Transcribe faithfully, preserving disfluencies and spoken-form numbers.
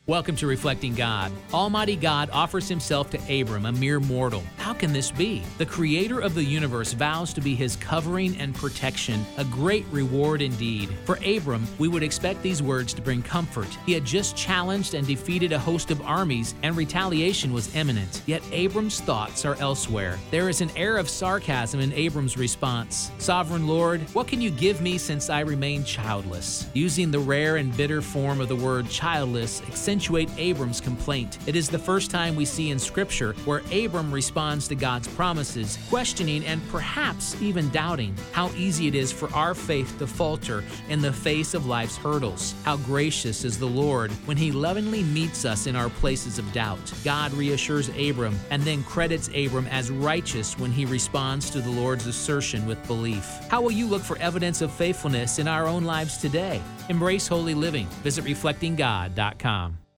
Welcome to Reflecting God. Almighty God offers himself to Abram, a mere mortal. How can this be? The creator of the universe vows to be his covering and protection, a great reward indeed. For Abram, we would expect these words to bring comfort. He had just challenged and defeated a host of armies, and retaliation was imminent. Yet Abram's thoughts are elsewhere. There is an air of sarcasm in Abram's response. Sovereign Lord, what can you give me since I remain childless? Using the rare and bitter form of the word childless, accentuate Abram's complaint. It is the first time we see in Scripture where Abram responds to God's promises, questioning and perhaps even doubting. How easy it is for our faith to falter in the face of life's hurdles. How gracious is the Lord when He lovingly meets us in our places of doubt. God reassures Abram and then credits Abram as righteous when he responds to the Lord's assertion with belief. How will you look for evidence of faithfulness in our own lives today? Embrace holy living. Visit reflecting god dot com.